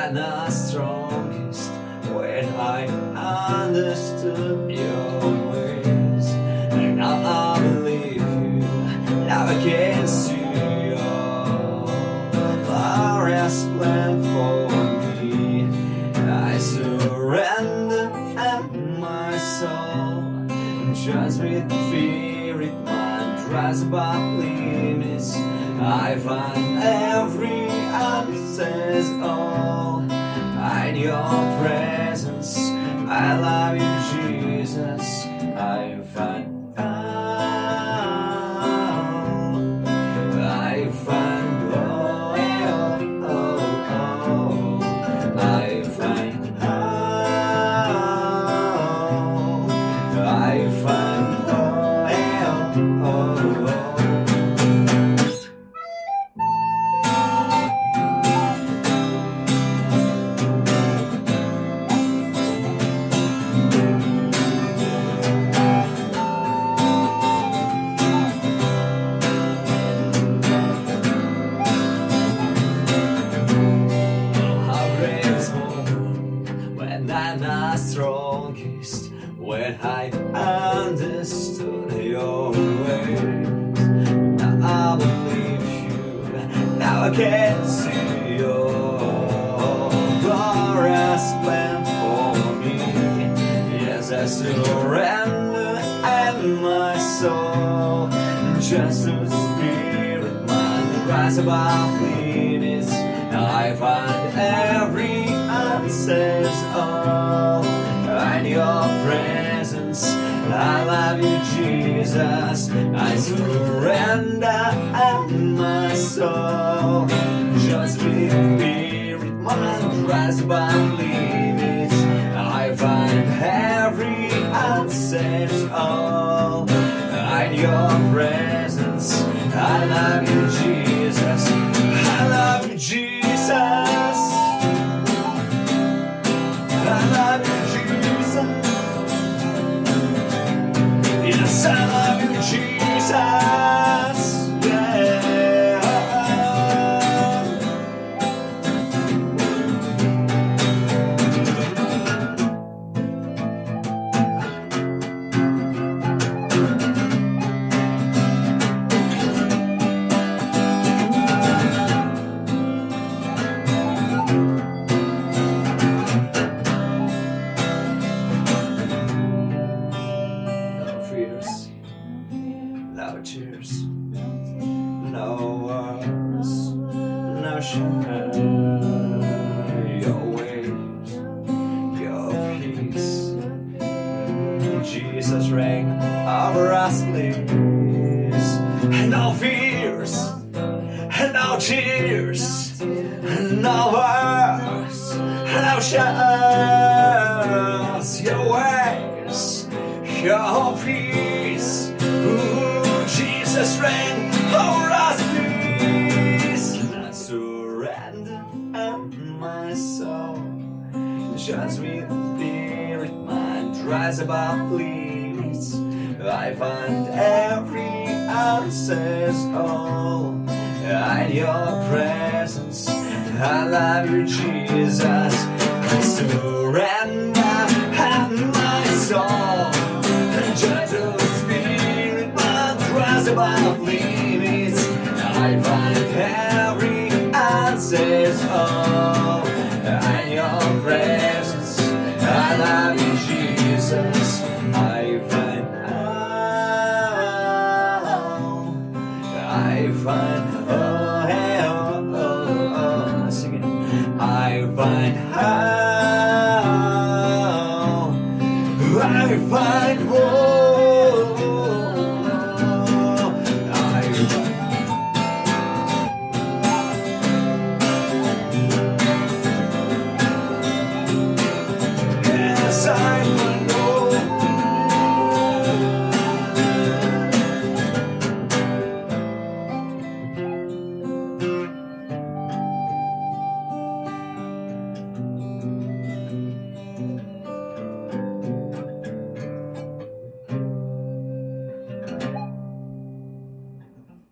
I'm the strongest when I understood your ways. And now I believe you, now I can see your glorious plan for me. I surrender and my soul, just with fear it might rise above limits. I find every answer's all in your presence. I love you, Jesus. I find I find I find I find when I'm the strongest, when I understood your ways. Now I believe you, now I can see your glorious plan for me. Yes, I surrender and my soul, just to spirit mind rise above limits. I find every answer's all in your presence. I love you, Jesus. I surrender and my soul, just with spirit mind rise above limits. I find every answer's all in your presence. I love you, Jesus. I love you, Jesus. I love you, Jesus. Yes, I love you, Jesus. Yeah. No tears, no words, no shame. Your ways, your peace, Jesus reign over us, please. And no fears, and no tears, no words, no shames. Your ways, your peace. Jesus reign over us, please. I surrender my soul, just with spirit mind rise above limits. I find every answer's all in your presence. I love you, Jesus. I surrender my soul, just with spirit mind rise above limits. I find every answer's all in your presence. I love you, Jesus. I find sing it. I find